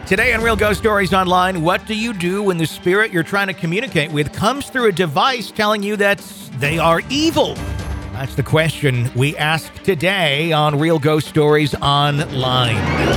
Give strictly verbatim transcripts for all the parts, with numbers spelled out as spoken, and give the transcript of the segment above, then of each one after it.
Today on Real Ghost Stories Online, what do you do when the spirit you're trying to communicate with comes through a device telling you that they are evil? That's the question we ask today on Real Ghost Stories Online.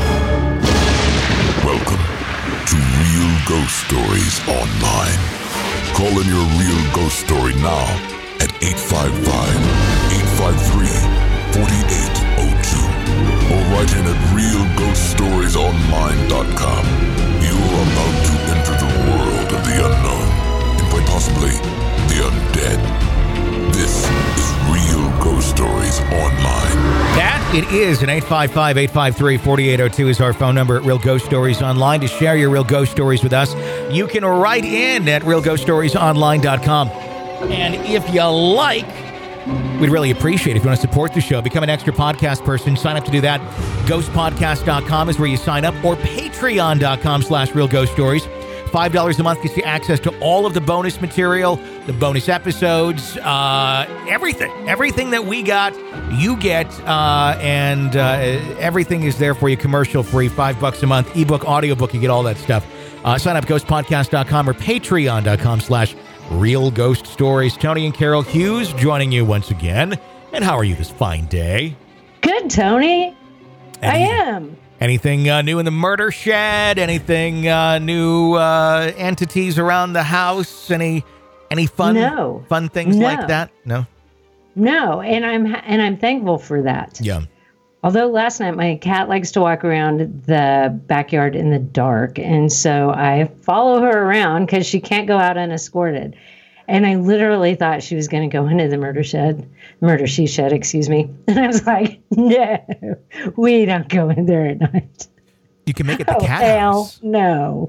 Welcome to Real Ghost Stories Online. Call in your real ghost story now at eight five five, eight five three, four eight zero two or write in at real ghost stories online dot com. You are about to enter the world of the unknown and quite possibly the undead. This is Real Ghost Stories Online. That it is, and eight five five, eight five three, four eight zero two is our phone number at Real Ghost Stories Online to share your real ghost stories with us. You can write in at real ghost stories online dot com. And if you like, we'd really appreciate it if you want to support the show. Become an extra podcast person. Sign up to do that. ghost podcast dot com is where you sign up, or patreon dot com slash real ghost stories. five dollars a month gets you access to all of the bonus material, the bonus episodes, uh, everything. Everything that we got, you get, uh, and uh, everything is there for you commercial-free. Five bucks a month. Ebook, audiobook, you get all that stuff. Uh, sign up, ghost podcast dot com or patreon dot com slash real ghost stories. Tony and Carol Hughes joining you once again. And how are you this fine day? Good, Tony. Any, I am. Anything uh, new in the murder shed? Anything uh, new uh, entities around the house? Any any fun no. fun things no. like that? No. No, and I'm and I'm thankful for that. Yeah. Although last night my cat likes to walk around the backyard in the dark, and so I follow her around because she can't go out unescorted. And I literally thought she was going to go into the murder shed, murder she shed, excuse me. And I was like, no, we don't go in there at night. You can make it the oh, cat hell, house. No.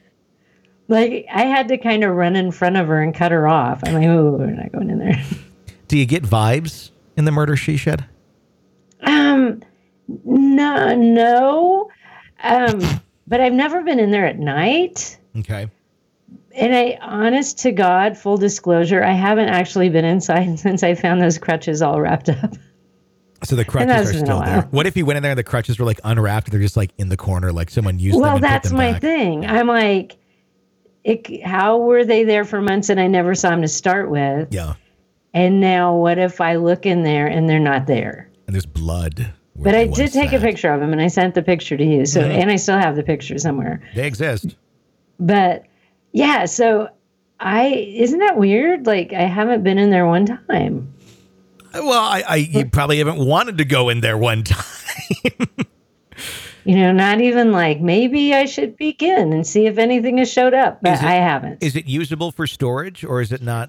Like, I had to kind of run in front of her and cut her off. I'm like, oh, we're not going in there. Do you get vibes in the murder she shed? Um, no, no. Um, but I've never been in there at night. Okay. And I, honest to God, full disclosure, I haven't actually been inside since I found those crutches all wrapped up. So the crutches are still there. What if you went in there and the crutches were like unwrapped? They're just like in the corner, like someone used well, them and that's put them my back. thing. I'm like, it, how were they there for months and I never saw them to start with? Yeah. And now what if I look in there and they're not there? And there's blood. But I did take sat. a picture of them and I sent the picture to you. So, Mm-hmm. and I still have the picture somewhere. They exist. But yeah, so I, isn't that weird? Like, I haven't been in there one time. Well, I, I you probably haven't wanted to go in there one time. You know, not even like, maybe I should peek in and see if anything has showed up, but Is it- I haven't. Is it usable for storage or is it not?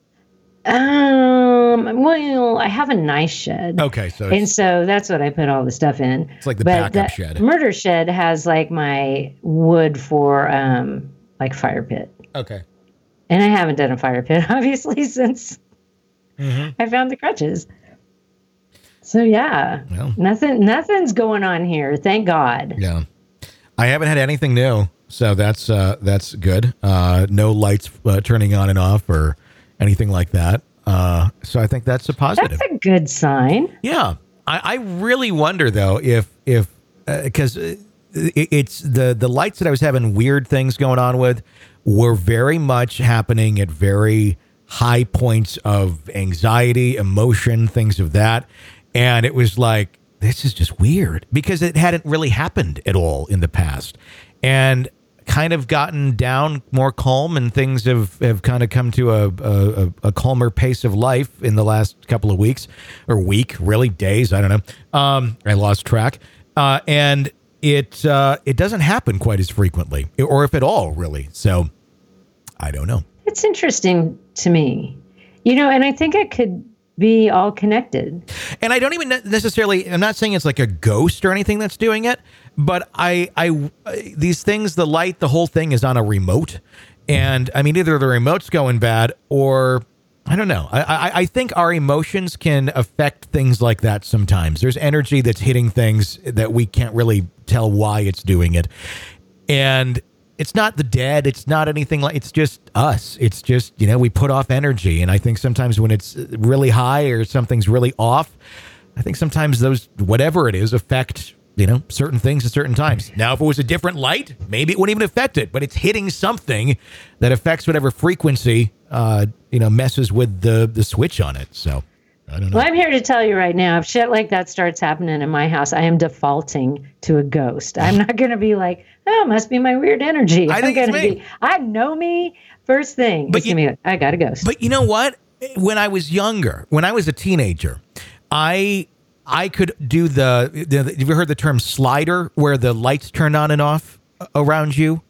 Um, well, I have a nice shed. Okay, so And it's, so that's what I put all the stuff in. it's like the But backup the shed. murder shed has like my wood for um like fire pit. Okay. And I haven't done a fire pit, obviously, since Mm-hmm. I found the crutches. So yeah, Well. nothing, nothing's going on here. Thank God. Yeah. I haven't had anything new, so that's uh, that's good. Uh, no lights uh, turning on and off or anything like that. Uh, so I think that's a positive. That's a good sign. Yeah. I, I really wonder though if if because uh, it, it's the the lights that I was having weird things going on with were very much happening at very high points of anxiety, emotion, things of that. And it was like, this is just weird because it hadn't really happened at all in the past. And kind of gotten down more calm and things have, have kind of come to a, a, a calmer pace of life in the last couple of weeks or week, really days. I don't know. Um, I lost track. Uh, and it, uh, it doesn't happen quite as frequently or if at all, really. So I don't know. It's interesting to me, you know, and I think it could be all connected. And I don't even necessarily, I'm not saying it's like a ghost or anything that's doing it, but I, I, these things, the light, the whole thing is on a remote. And I mean, either the remote's going bad or I don't know. I, I, I think our emotions can affect things like that sometimes. There's energy that's hitting things that we can't really tell why it's doing it. And it's not the dead. It's not anything like, it's just us. It's just, you know, we put off energy. And I think sometimes when it's really high or something's really off, I think sometimes those, whatever it is, affect you know, certain things at certain times. Now, if it was a different light, maybe it wouldn't even affect it, but it's hitting something that affects whatever frequency, uh, you know, messes with the, the switch on it. So I don't know. Well, I'm here to tell you right now, if shit like that starts happening in my house, I am defaulting to a ghost. I'm not going to be like, oh, it must be my weird energy. I think I'm it's going to me. be, I know me. First thing, But it's you- going to be like, I got a ghost. But you know what? When I was younger, when I was a teenager, I I could do the, the have you ever heard the term slider, where the lights turn on and off around you?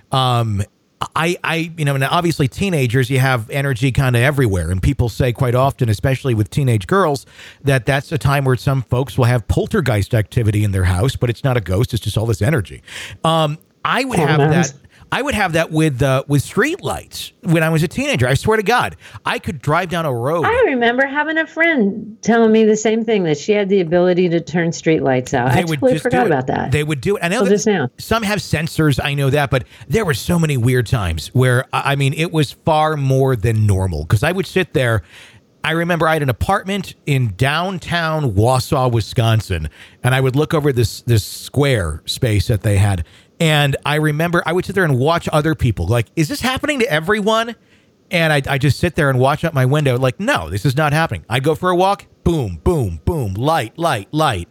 Um, I, I, you know, and obviously teenagers, you have energy kind of everywhere. And people say quite often, especially with teenage girls, that that's a time where some folks will have poltergeist activity in their house, but it's not a ghost. It's just all this energy. Um, I would have that. I would have that with uh, with street lights when I was a teenager. I swear to God, I could drive down a road. I remember having a friend telling me the same thing, that she had the ability to turn street lights out. They I would totally just forgot do it. about that. They would do it. I know Till that just now. some have sensors. I know that, but there were so many weird times where, I I mean, it was far more than normal, because I would sit there. I remember I had an apartment in downtown Wausau, Wisconsin, and I would look over this this square space that they had. And I remember I would sit there and watch other people. Like, is this happening to everyone? And I I just sit there and watch out my window. Like, no, this is not happening. I go for a walk. Boom, boom, boom. Light, light, light.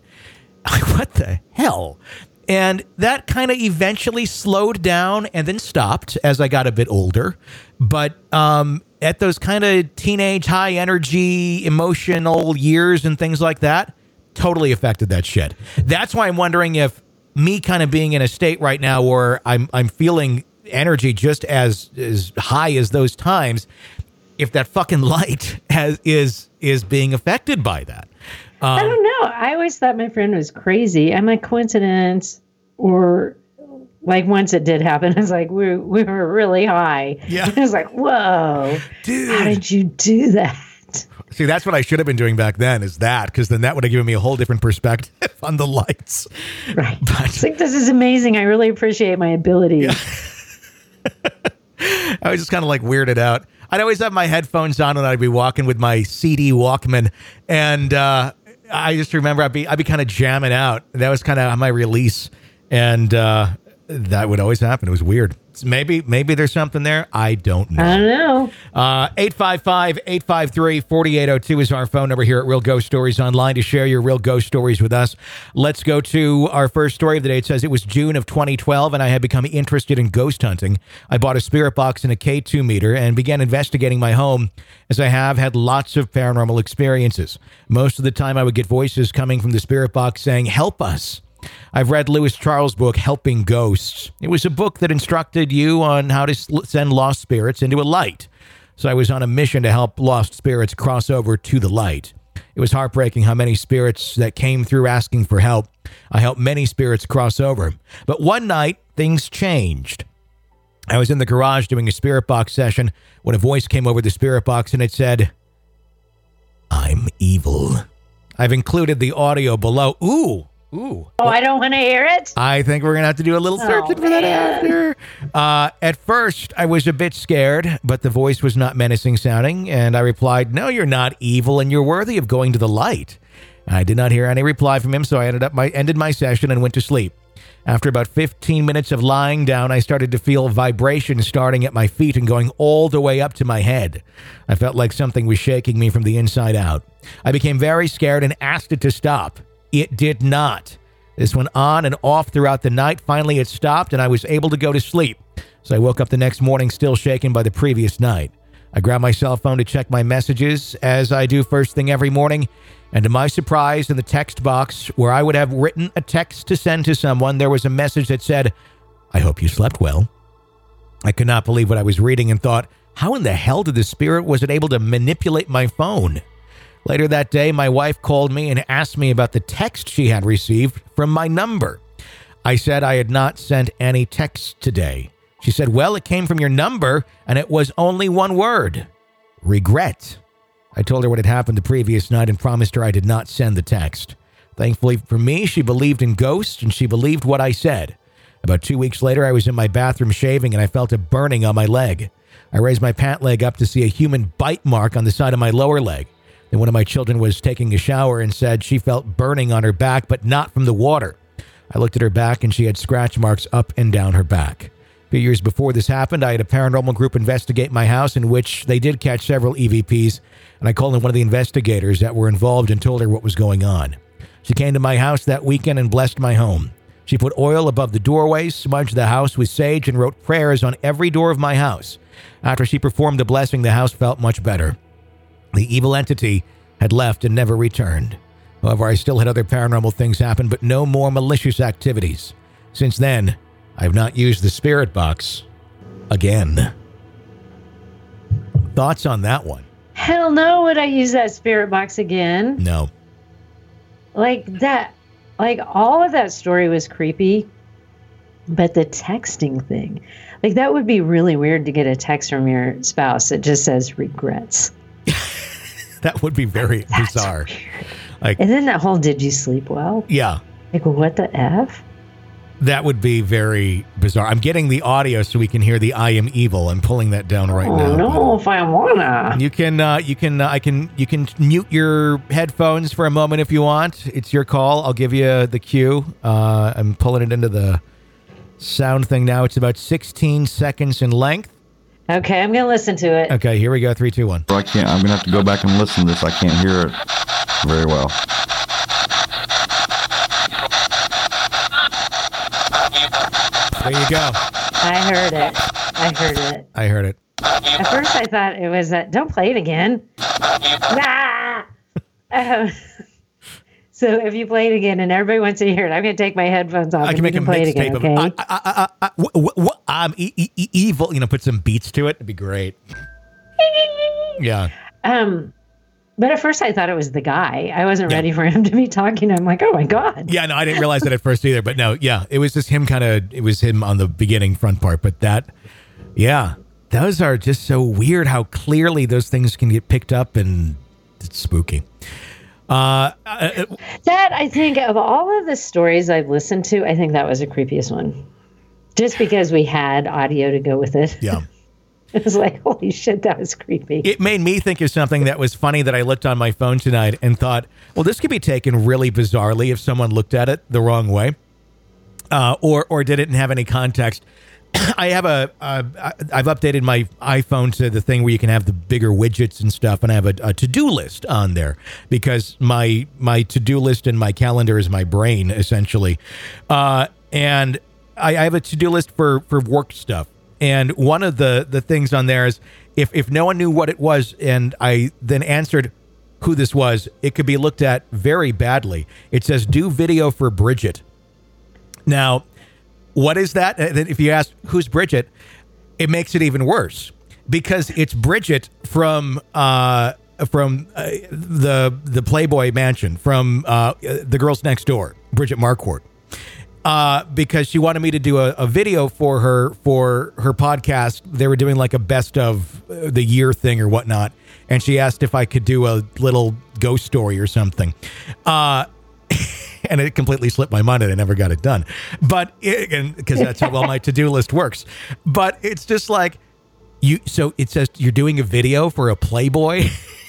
What the hell? And that kind of eventually slowed down and then stopped as I got a bit older. But um, at those kind of teenage, high energy, emotional years and things like that, totally affected that shit. That's why I'm wondering if me kind of being in a state right now where I'm I'm feeling energy just as as high as those times, if that fucking light has is is being affected by that. Um, I don't know. I always thought my friend was crazy. Am I coincidence, or like once it did happen, I was like, we we were really high. Yeah. I was like, whoa, Dude. how did you do that? See, that's what I should have been doing back then, is that, because then that would have given me a whole different perspective on the lights. Right. But It's like, this is amazing. I really appreciate my ability. I was just kind of like weirded out. I'd always have my headphones on and I'd be walking with my C D Walkman, and uh, I just remember I'd be I'd be kind of jamming out. That was kind of my release, and uh, that would always happen. It was weird. Maybe maybe there's something there. I don't know. I don't know. Uh, eight five five, eight five three, four eight zero two is our phone number here at Real Ghost Stories Online to share your real ghost stories with us. Let's go to our first story of the day. It says, it was June of twenty twelve and I had become interested in ghost hunting. I bought a spirit box and a K two meter and began investigating my home, as I have had lots of paranormal experiences. Most of the time I would get voices coming from the spirit box saying, help us. I've read Lewis Charles' book, Helping Ghosts. It was a book that instructed you on how to send lost spirits into a light. So I was on a mission to help lost spirits cross over to the light. It was heartbreaking how many spirits that came through asking for help. I helped many spirits cross over. But one night, things changed. I was in the garage doing a spirit box session when a voice came over the spirit box and it said, I'm evil. I've included the audio below. Ooh. Ooh. Oh, I don't want to hear it. I think we're going to have to do a little searching Oh, for that man. after. Uh, at first, I was a bit scared, but the voice was not menacing sounding, and I replied, no, you're not evil, and you're worthy of going to the light. I did not hear any reply from him, so I ended up my ended my session and went to sleep. After about fifteen minutes of lying down, I started to feel vibration starting at my feet and going all the way up to my head. I felt like something was shaking me from the inside out. I became very scared and asked it to stop. It did not. This went on and off throughout the night. Finally, it stopped, and I was able to go to sleep. So I woke up the next morning still shaken by the previous night. I grabbed my cell phone to check my messages, as I do first thing every morning. And to my surprise, in the text box where I would have written a text to send to someone, there was a message that said, I hope you slept well. I could not believe what I was reading and thought, how in the hell did the spirit was it able to manipulate my phone? Later that day, my wife called me and asked me about the text she had received from my number. I said I had not sent any texts today. She said, well, it came from your number, and it was only one word. Regret. I told her what had happened the previous night and promised her I did not send the text. Thankfully for me, she believed in ghosts, and she believed what I said. About two weeks later, I was in my bathroom shaving, and I felt a burning on my leg. I raised my pant leg up to see a human bite mark on the side of my lower leg. Then one of my children was taking a shower and said she felt burning on her back, but not from the water. I looked at her back, and she had scratch marks up and down her back. A few years before this happened, I had a paranormal group investigate my house, in which they did catch several E V Ps, and I called in one of the investigators that were involved and told her what was going on. She came to my house that weekend and blessed my home. She put oil above the doorways, smudged the house with sage, and wrote prayers on every door of my house. After she performed the blessing, the house felt much better. The evil entity had left and never returned. However, I still had other paranormal things happen, but no more malicious activities. Since then, I have not used the spirit box again. Thoughts on that one? Hell no, would I use that spirit box again? No. Like that, like all of that story was creepy, but the texting thing, like that would be really weird to get a text from your spouse that just says regrets. That would be very That's bizarre. Weird. Like, and then that whole, did you sleep well? Yeah. Like, what the F? That would be very bizarre. I'm getting the audio so we can hear the I am evil. I'm pulling that down right oh, now. I don't know if I wanna. You can, uh, you can, uh, I can, you can mute your headphones for a moment if you want. It's your call. I'll give you the cue. Uh, I'm pulling it into the sound thing now. It's about sixteen seconds in length. Okay, I'm gonna listen to it. Okay, here we go. Three, two, one. I can't. I'm gonna have to go back and listen to this. I can't hear it very well. There you go. I heard it. I heard it. I heard it. At first, I thought it was that. Don't play it again. Ah! Um, so if you play it again and everybody wants to hear it, I'm going to take my headphones off. I can make a play it mixtape again, of okay? it. I, I, I, I, w- w- w- I'm e- e- e- evil. You know, put some beats to it. It'd be great. Yeah. Um, but at first I thought it was the guy. I wasn't Yeah. ready for him to be talking. I'm like, oh my God. Yeah, no, I didn't realize that at first either. But no, yeah, it was just him kind of, it was him on the beginning front part. But that, yeah, those are just so weird how clearly those things can get picked up, and it's spooky. Uh, uh, That, I think, of all of the stories I've listened to, I think that was the creepiest one. Just because we had audio to go with it. yeah. It was like, holy shit, that was creepy. It made me think of something that was funny that I looked on my phone tonight and thought, well, this could be taken really bizarrely if someone looked at it the wrong way, uh, or or didn't have any context. I have a, uh, I've updated my iPhone to the thing where you can have the bigger widgets and stuff, and I have a, a to-do list on there because my my to-do list and my calendar is my brain, essentially. Uh, and I, I have a to-do list for, for work stuff. And one of the, the things on there is if, if no one knew what it was and I then answered who this was, it could be looked at very badly. It says, do video for Bridget. Now, what is that? If you ask who's Bridget, it makes it even worse because it's Bridget from uh, from uh, the the Playboy Mansion, from uh, The Girls Next Door, Bridget Marquardt. Uh, because she wanted me to do a, a video for her for her podcast. They were doing like a best of the year thing or whatnot, and she asked if I could do a little ghost story or something. Uh, and it completely slipped my mind, and I never got it done. But because that's how well my to-do list works. But it's just like you. So it says you're doing a video for a Playboy.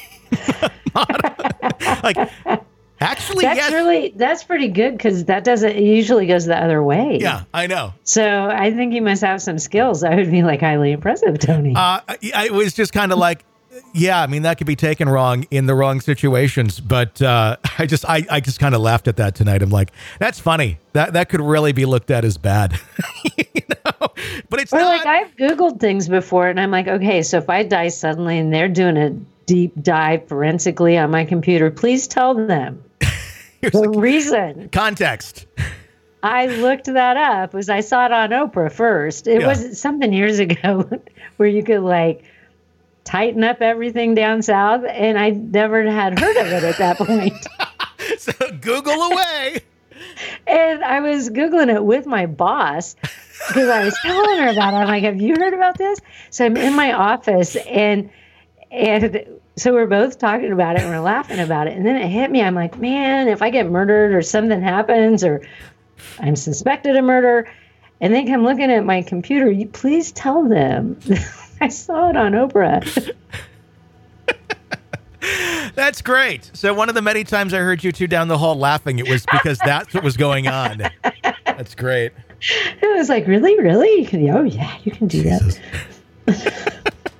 Like. Actually, that's yes. really, that's pretty good because that doesn't, it usually goes the other way. Yeah, I know. So I think you must have some skills. I would be like highly impressive, Tony. Uh, it was just kind of like, yeah, I mean, that could be taken wrong in the wrong situations. But uh, I just, I, I just kind of laughed at that tonight. I'm like, that's funny. That that could really be looked at as bad. You know? But it's or not. like I've Googled things before and I'm like, okay, so if I die suddenly and they're doing a deep dive forensically on my computer, please tell them. Here's The the reason context. I looked that up was I saw it on Oprah first. It Yeah. was something years ago where you could like tighten up everything down south, and I never had heard of it at that point. So Google away. And I was Googling it with my boss because I was telling her about it. I'm like, have you heard about this? So I'm in my office and and so we're both talking about it and we're laughing about it. And then it hit me. I'm like, man, if I get murdered or something happens or I'm suspected of murder, and they come looking at my computer, you please tell them I saw it on Oprah. That's great. So one of the many times I heard you two down the hall laughing, it was because that's what was going on. That's great. It was like, really, really? Oh, yeah, you can do Jesus. that.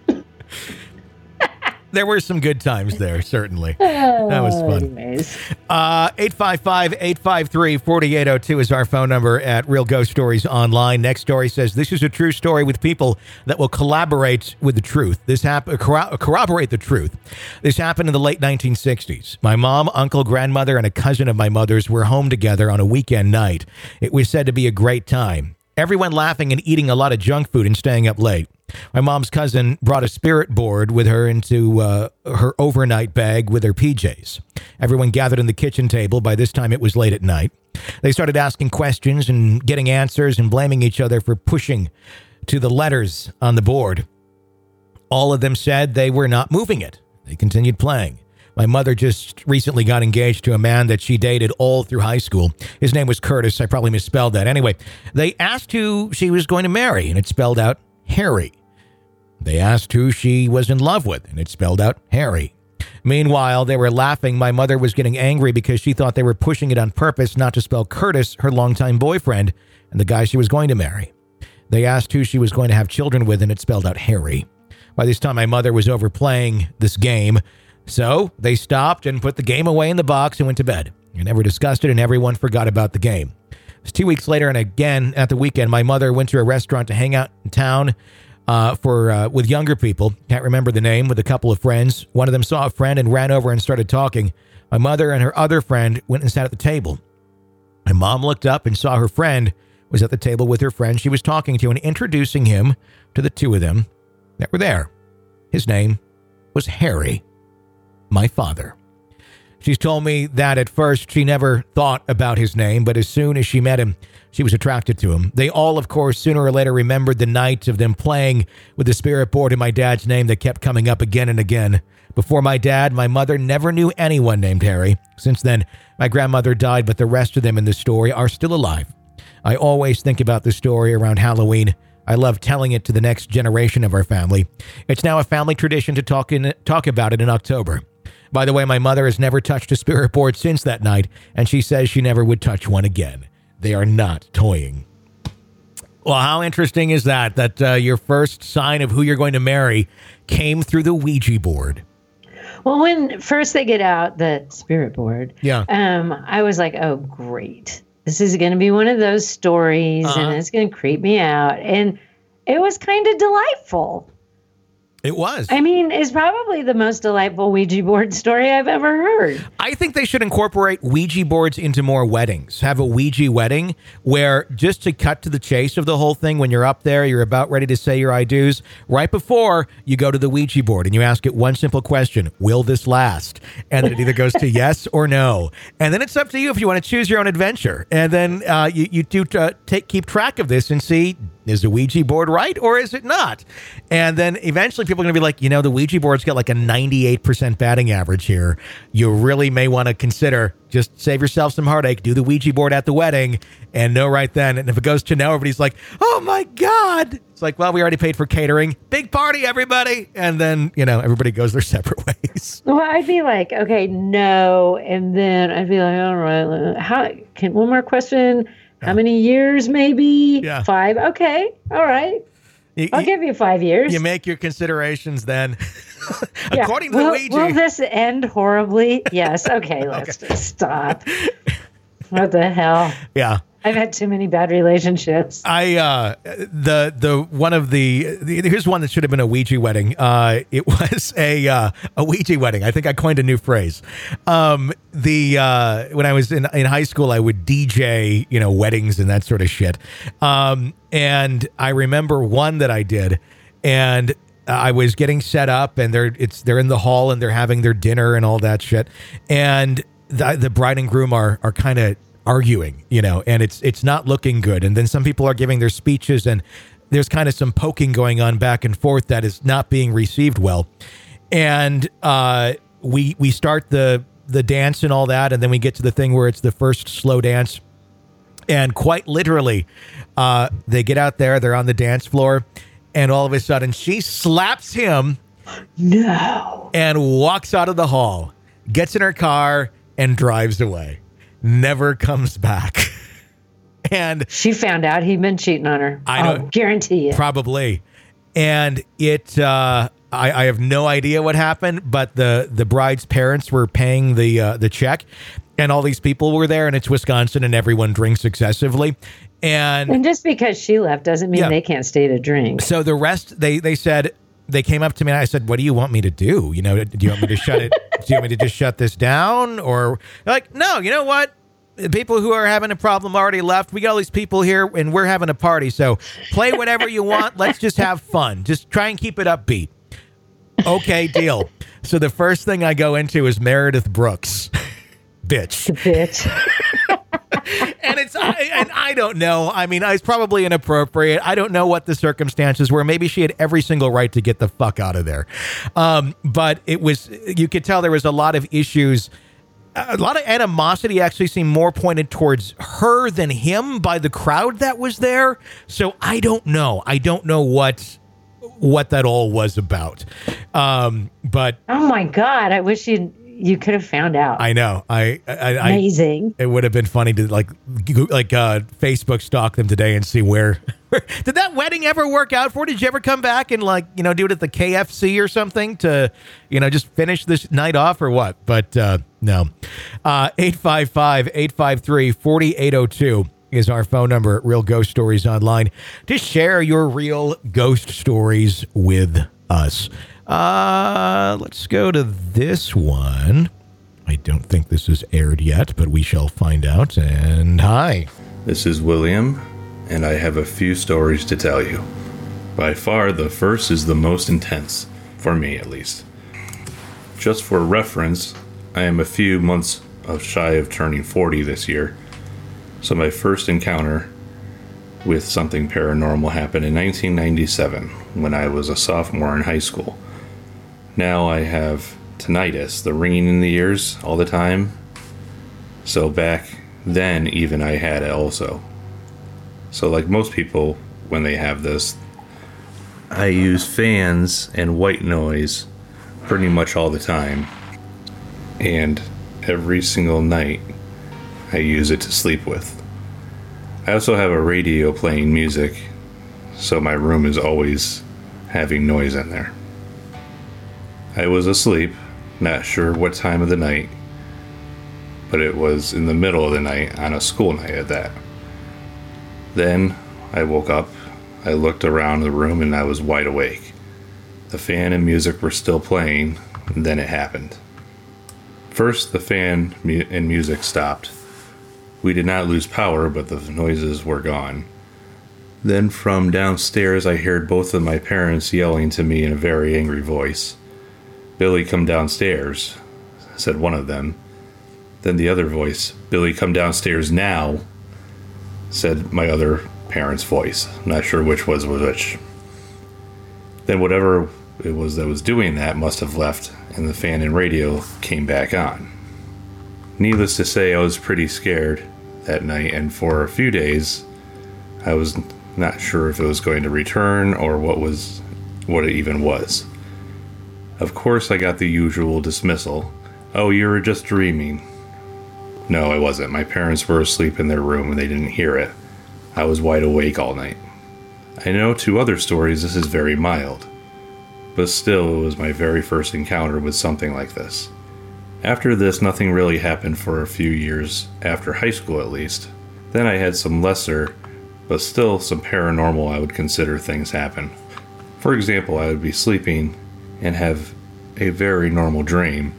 There were some good times there, certainly. That was fun. Anyways. Uh, eight five five, eight five three, four eight zero two is our phone number at Real Ghost Stories Online. Next story says, this is a true story with people that will collaborate with the truth. This happened, corro- corroborate the truth. This happened in the late nineteen sixties. My mom, uncle, grandmother, and a cousin of my mother's were home together on a weekend night. It was said to be a great time. Everyone laughing and eating a lot of junk food and staying up late. My mom's cousin brought a spirit board with her into uh, her overnight bag with her P Js. Everyone gathered in the kitchen table. By this time, it was late at night. They started asking questions and getting answers and blaming each other for pushing to the letters on the board. All of them said they were not moving it. They continued playing. My mother just recently got engaged to a man that she dated all through high school. His name was Curtis. I probably misspelled that. Anyway, they asked who she was going to marry, and it spelled out Harry. They asked who she was in love with, and it spelled out Harry. Meanwhile, they were laughing. My mother was getting angry because she thought they were pushing it on purpose not to spell Curtis, her longtime boyfriend, and the guy she was going to marry. They asked who she was going to have children with, and it spelled out Harry. By this time, my mother was overplaying this game, so they stopped and put the game away in the box and went to bed. They never discussed it, and everyone forgot about the game. It was two weeks later, and again at the weekend, my mother went to a restaurant to hang out in town uh, for uh, with younger people. Can't remember the name, with a couple of friends. One of them saw a friend and ran over and started talking. My mother and her other friend went and sat at the table. My mom looked up and saw her friend was at the table with her friend she was talking to and introducing him to the two of them that were there. His name was Harry, my father. She's told me that at first she never thought about his name, but as soon as she met him, she was attracted to him. They all, of course, sooner or later remembered the night of them playing with the spirit board in my dad's name that kept coming up again and again. Before my dad, my mother never knew anyone named Harry. Since then, my grandmother died, but the rest of them in the story are still alive. I always think about the story around Halloween. I love telling it to the next generation of our family. It's now a family tradition to talk in, talk about it in October. By the way, my mother has never touched a spirit board since that night, and she says she never would touch one again. They are not toying. Well, how interesting is that, that uh, your first sign of who you're going to marry came through the Ouija board? Well, when first they get out the spirit board, yeah, um, I was like, oh, great. This is going to be one of those stories, uh-huh. and it's going to creep me out. And it was kind of delightful. It was. I mean, it's probably the most delightful Ouija board story I've ever heard. I think they should incorporate Ouija boards into more weddings. Have a Ouija wedding where, just to cut to the chase of the whole thing, when you're up there, you're about ready to say your I do's, right before you go to the Ouija board and you ask it one simple question, will this last? And then it either goes to yes or no. And then it's up to you if you want to choose your own adventure. And then uh, you, you do uh, take keep track of this and see, is the Ouija board right or is it not? And then eventually people are going to be like, you know, the Ouija board's got like a ninety-eight percent batting average here. You really may want to consider, just save yourself some heartache, do the Ouija board at the wedding and know right then. And if it goes to no, everybody's like, oh my God. It's like, well, we already paid for catering. Big party, everybody. And then, you know, everybody goes their separate ways. Well, I'd be like, okay, no. And then I'd be like, all right, how can one more question? How many years, maybe? Yeah. Five? Okay. All right. You, I'll you, give you five years. You make your considerations then. Yeah. According to will, the Ouija. Will this end horribly? Yes. Okay, let's Okay. just stop. What the hell? Yeah. I've had too many bad relationships. I uh the the one of the, the here's one that should have been a Ouija wedding. Uh, it was a uh, a Ouija wedding. I think I coined a new phrase. Um, the uh, when I was in in high school, I would D J, you know, weddings and that sort of shit. Um, and I remember one that I did, and I was getting set up, and they're it's they're in the hall and they're having their dinner and all that shit, and the the bride and groom are are kind of arguing, you know, and it's it's not looking good. And then some people are giving their speeches and there's kind of some poking going on back and forth that is not being received well. And uh, we we start the the dance and all that, and then we get to the thing where it's the first slow dance. And quite literally, uh, they get out there, they're on the dance floor, and all of a sudden she slaps him No. and walks out of the hall. gets in her car, and drives away. Never comes back. And she found out he'd been cheating on her. I I'll don't guarantee it. Probably. And it, uh, I, I have no idea what happened, but the, the bride's parents were paying the uh, the check, and all these people were there, and it's Wisconsin, and everyone drinks excessively. And, and just because she left doesn't mean yeah. they can't stay to drink. So the rest, they they said, they came up to me and I said, what do you want me to do? You know, do you want me to shut it? Do you want me to just shut this down? Or they're like, no, you know what? The people who are having a problem already left. We got all these people here and we're having a party. So play whatever you want. Let's just have fun. Just try and keep it upbeat. Okay, deal. So the first thing I go into is Meredith Brooks. Bitch. Bitch. And it's, I, and I don't know. I mean, it's probably inappropriate. I don't know what the circumstances were. Maybe she had every single right to get the fuck out of there. Um, but it was, you could tell there was a lot of issues. A lot of animosity actually seemed more pointed towards her than him by the crowd that was there. So I don't know. I don't know what what that all was about. Um, but oh my God, I wish you you could have found out. I know. I, I, I amazing. It would have been funny to like like uh, Facebook stalk them today and see where, where did that wedding ever work out for? Did you ever come back and like, you know, do it at the K F C or something to, you know, just finish this night off or what? But uh, no. Uh, eight five five, eight five three, four eight zero two is our phone number at Real Ghost Stories Online to share your real ghost stories with us. Uh, let's go to this one. I don't think this is aired yet, but we shall find out. And hi. This is William, and I have a few stories to tell you. By far, the first is the most intense, for me at least. Just for reference, I am a few months of shy of turning forty this year, so my first encounter with something paranormal happened in nineteen ninety-seven, when I was a sophomore in high school. Now I have tinnitus, the ringing in the ears all the time. So back then, even I had it also. So like most people, when they have this, I use fans and white noise pretty much all the time. And every single night, I use it to sleep with. I also have a radio playing music, so my room is always having noise in there. I was asleep, not sure what time of the night, but it was in the middle of the night on a school night at that. Then I woke up, I looked around the room, and I was wide awake. The fan and music were still playing, and then it happened. First, the fan and music stopped. We did not lose power, but the noises were gone. Then from downstairs, I heard both of my parents yelling to me in a very angry voice. "Billy, come downstairs," said one of them. Then the other voice, "Billy, come downstairs now," said my other parent's voice. Not sure which was which. Then whatever it was that was doing that must have left, and the fan and radio came back on. Needless to say, I was pretty scared that night, and for a few days, I was not sure if it was going to return or what was what it even was. Of course, I got the usual dismissal. "Oh, you were just dreaming." No, I wasn't. My parents were asleep in their room and they didn't hear it. I was wide awake all night. I know two other stories this is very mild, but still, it was my very first encounter with something like this. After this, nothing really happened for a few years, after high school at least. Then I had some lesser, but still some paranormal I would consider things happen. For example, I would be sleeping and have a very normal dream.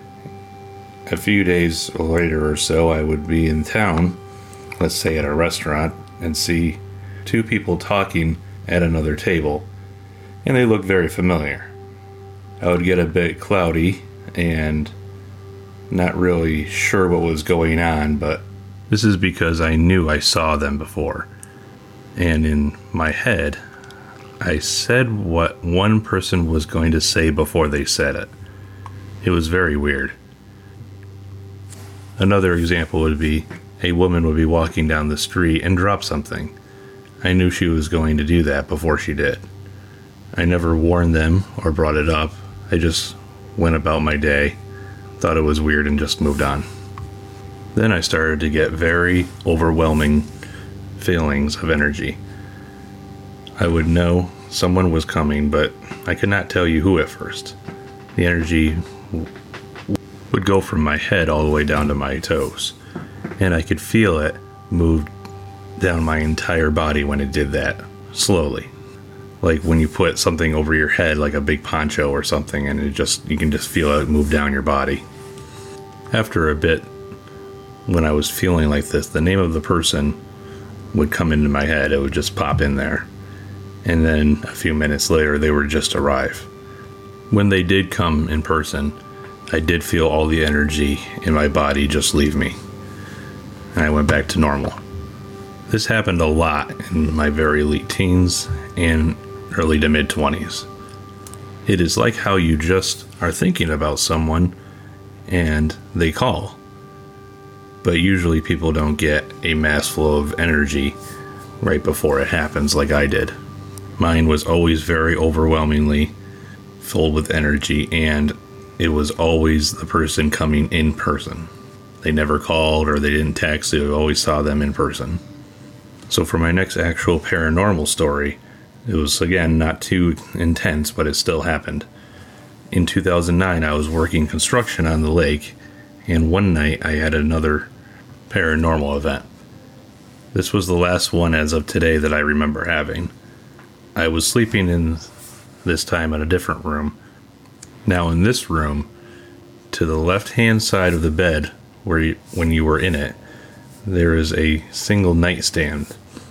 A few days later or so, I would be in town, let's say at a restaurant, and see two people talking at another table, and they looked very familiar. I would get a bit cloudy and not really sure what was going on, but this is because I knew I saw them before. And in my head, I said what one person was going to say before they said it. It was very weird. Another example would be a woman would be walking down the street and drop something. I knew she was going to do that before she did. I never warned them or brought it up. I just went about my day thought it was weird and just moved on. Then I started to get very overwhelming feelings of energy. I would know someone was coming, but I could not tell you who at first. The energy w- would go from my head all the way down to my toes, and I could feel it move down my entire body when it did that, slowly. Like when you put something over your head, like a big poncho or something, and it just, you can just feel it move down your body. After a bit, when I was feeling like this, the name of the person would come into my head. It would just pop in there. And then a few minutes later, they would just arrive. When they did come in person, I did feel all the energy in my body just leave me. And I went back to normal. This happened a lot in my very late teens and early to mid twenties. It is like how you just are thinking about someone and they call. But usually people don't get a mass flow of energy right before it happens like I did. Mine was always very overwhelmingly filled with energy, and it was always the person coming in person. They never called or they didn't text. I always saw them in person. So for my next actual paranormal story, it was, again, not too intense, but it still happened. In two thousand nine, I was working construction on the lake, and one night I had another paranormal event. This was the last one as of today that I remember having. I was sleeping in this time in a different room. Now in this room, to the left-hand side of the bed, where you, when you were in it, there is a single nightstand.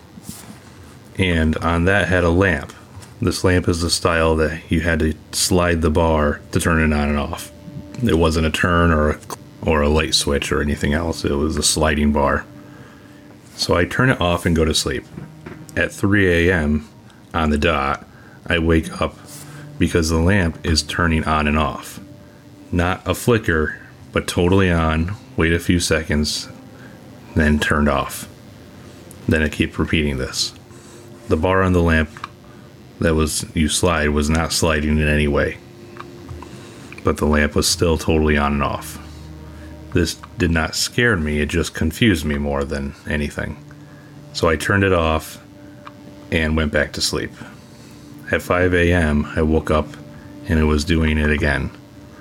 And on that had a lamp. This lamp is the style that you had to slide the bar to turn it on and off. It wasn't a turn or a, or a light switch or anything else. It was a sliding bar. So I turn it off and go to sleep. At three a.m. on the dot, I wake up because the lamp is turning on and off. Not a flicker, but totally on. Wait a few seconds, then turned off. Then I keep repeating this. The bar on the lamp that was you slide was not sliding in any way, but the lamp was still totally on and off. This did not scare me, it just confused me more than anything. So I turned it off and went back to sleep. At five a.m. I woke up and it was doing it again.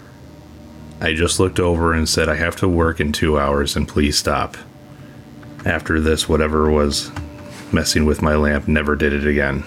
I just looked over and said, I have to work in two hours and please stop. After this, whatever was messing with my lamp never did it again.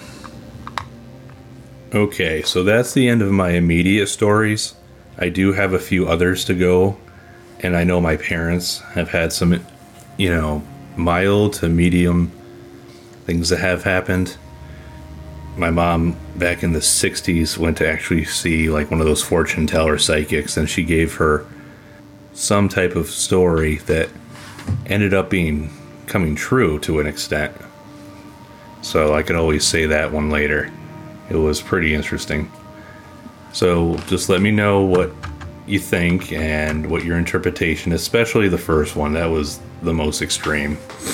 Okay, so that's the end of my immediate stories. I do have a few others to go, and I know my parents have had some, you know, mild to medium things that have happened. My mom, back in the sixties, went to actually see like one of those fortune teller psychics, and she gave her some type of story that ended up being coming true to an extent. So I could always say that one later. It was pretty interesting. So just let me know what you think and what your interpretation, especially the first one. That was the most extreme.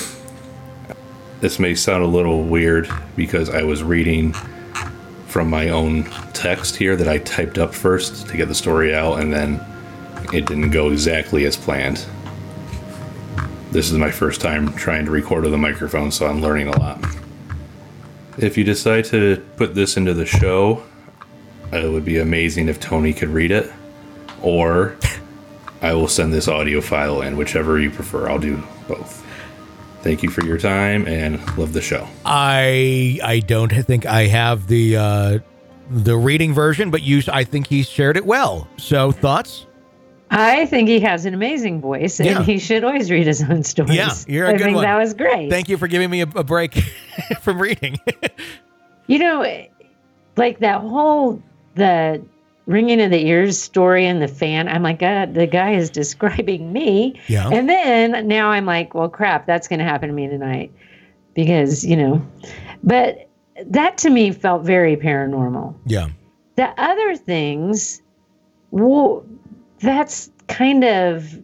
This may sound a little weird because I was reading from my own text here that I typed up first to get the story out, and then it didn't go exactly as planned. This is my first time trying to record with a microphone, so I'm learning a lot. If you decide to put this into the show, it would be amazing if Tony could read it, or I will send this audio file in, whichever you prefer. I'll do both. Thank you for your time and love the show. I I don't think I have the uh, the reading version, but you I think he shared it well. So thoughts? I think he has an amazing voice, and Yeah. he should always read his own stories. Yeah, you're a I good think one. that was great. Thank you for giving me a, a break from reading. You know, like that whole the ringing of the ears story and the fan. I'm like, God, the guy is describing me. Yeah. And then now I'm like, well, crap, that's going to happen to me tonight, because you know. But that to me felt very paranormal. Yeah. The other things, well, that's kind of,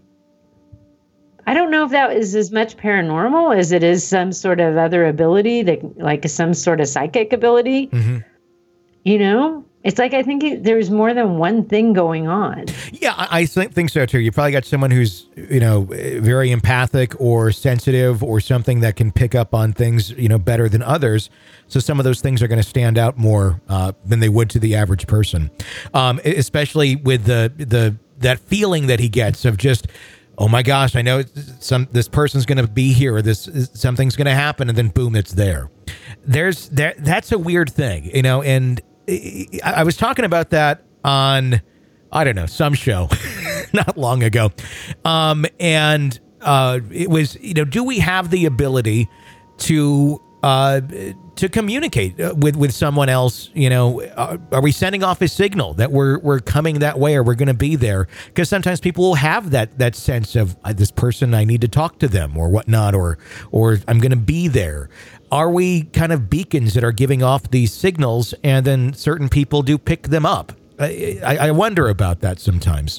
I don't know if that is as much paranormal as it is some sort of other ability, that, like some sort of psychic ability. Mm-hmm. You know, It's like I think it, there's more than one thing going on. Yeah, I, I think, think so too. You probably got someone who's, you know, very empathic or sensitive or something that can pick up on things, you know, better than others. So some of those things are going to stand out more uh, than they would to the average person, um, especially with the the that feeling that he gets of just, oh my gosh, I know some this person's going to be here, or this something's going to happen, and then boom, it's there. There's there. That's a weird thing, you know, and. I was talking about that on, I don't know, some show not long ago. Um, and uh, it was, you know, do we have the ability to uh, to communicate with, with someone else? You know, are, are we sending off a signal that we're we're coming that way, or we're going to be there? Because sometimes people will have that that sense of uh, this person, I need to talk to them or whatnot, or or I'm going to be there. Are we kind of beacons that are giving off these signals, and then certain people do pick them up? I, I, I wonder about that sometimes.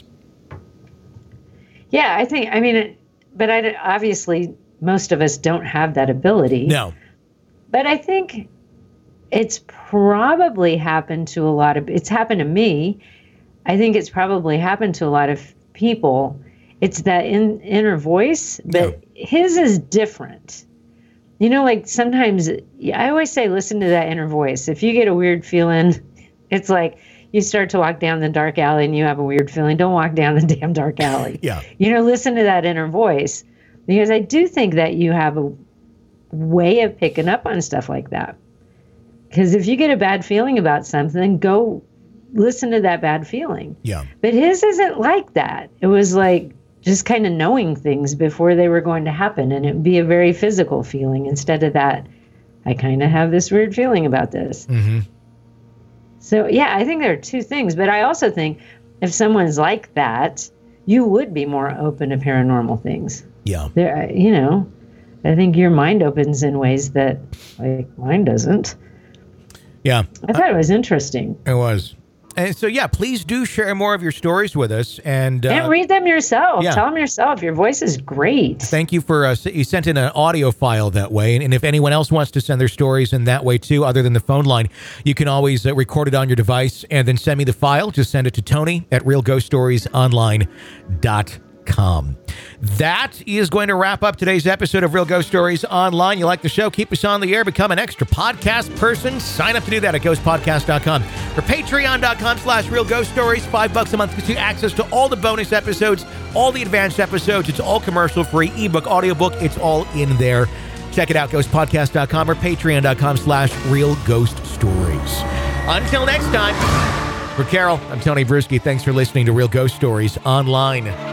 Yeah, I think, I mean, it, but I, obviously most of us don't have that ability. No. But I think it's probably happened to a lot of, it's happened to me. I think it's probably happened to a lot of people. It's that in, inner voice, but yeah. His is different. You know, like sometimes I always say, listen to that inner voice. If you get a weird feeling, it's like you start to walk down the dark alley and you have a weird feeling. Don't walk down the damn dark alley. Yeah. You know, listen to that inner voice, because I do think that you have a way of picking up on stuff like that. Because if you get a bad feeling about something, go listen to that bad feeling. Yeah. But his isn't like that. It was like, just kind of knowing things before they were going to happen. And it would be a very physical feeling instead of that, I kind of have this weird feeling about this. Mm-hmm. So, yeah, I think there are two things. But I also think if someone's like that, you would be more open to paranormal things. Yeah. There, you know, I think your mind opens in ways that like mine doesn't. Yeah. I thought it was interesting. It was. And so, yeah, please do share more of your stories with us. And, uh, and read them yourself. Yeah. Tell them yourself. Your voice is great. Thank you for, uh, you sent in an audio file that way. And, and if anyone else wants to send their stories in that way too, other than the phone line, you can always uh, record it on your device and then send me the file. Just send it to Tony at real ghost stories online dot com. That is going to wrap up today's episode of Real Ghost Stories Online. You like the show? Keep us on the air. Become an extra podcast person. Sign up to do that at ghost podcast dot com or patreon dot com slash real ghost stories. Five bucks a month gets you access to all the bonus episodes, all the advanced episodes. It's all commercial free. Ebook, audiobook, it's all in there. Check it out, ghost podcast dot com or patreon dot com slash real ghost stories. Until next time, for Carol, I'm Tony Bruschi. Thanks for listening to Real Ghost Stories Online.